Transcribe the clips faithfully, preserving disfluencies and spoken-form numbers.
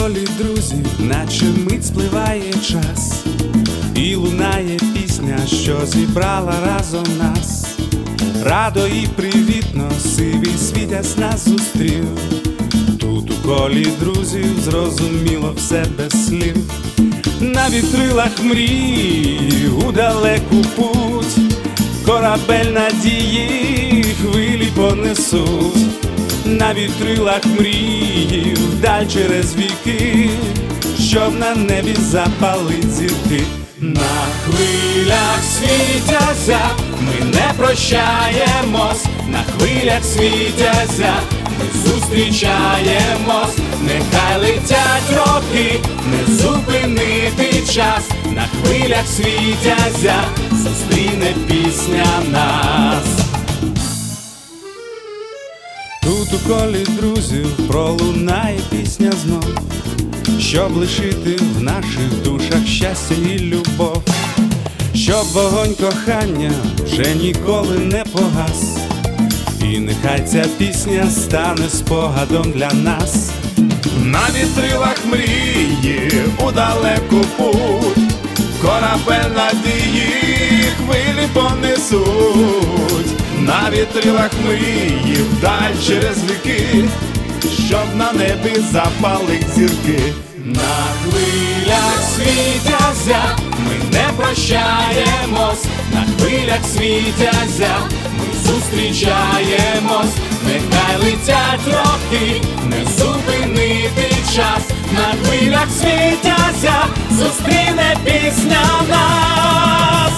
колі друзів, наче мить спливає час, і лунає пісня, що зібрала разом нас. Радо і привітно сивий світязь нас зустрів. Тут у колі друзів зрозуміло все без слів. На вітрилах мрії у далеку путь, корабель надії хвилі понесуть. На вітрилах мрії вдаль через віки, щоб на небі запалить зірки. На хвилях світяться, ми не прощаємось, на хвилях світяться, ми зустрічаємось. Нехай летять роки, не зупинити час, на хвилях світяться, зустріне пісня нас. Тут у колі друзів пролунає пісня знов, щоб лишити в наших душах щастя і любов, щоб вогонь кохання вже ніколи не погас, і нехай ця пісня стане спогадом для нас. На вітрилах мрії у далеку путь, корабель надії хвилі понесуть. На вітрилах мрії вдаль через віки, щоб на небі запалить зірки. На хвилях світяться, ми не прощаємось, на хвилях світяться, ми зустрічаємось. Нехай летять роки, не зупинити час, на хвилях світяться, зустріне пісня нас.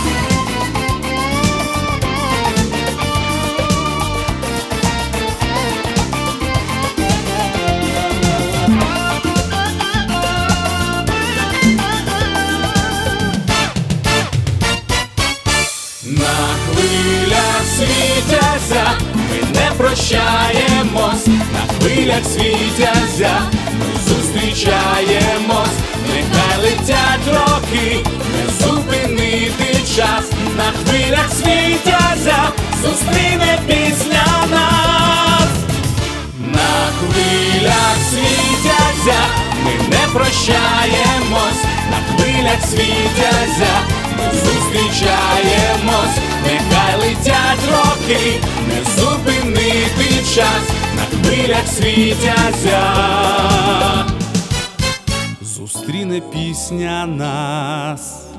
На хвилях світяться, ми не прощаємось, на хвилях світяться, ми зустрічаємось. Нехай летять роки, не зупинити час, на хвилях світяться, зустріне пісня нас. На хвилях світяться, ми не прощаємось, на хвилях світяться, ми зустрічаємось. Нехай летять роки, не зупинити час, на хвилях світяться, зустріне пісня нас.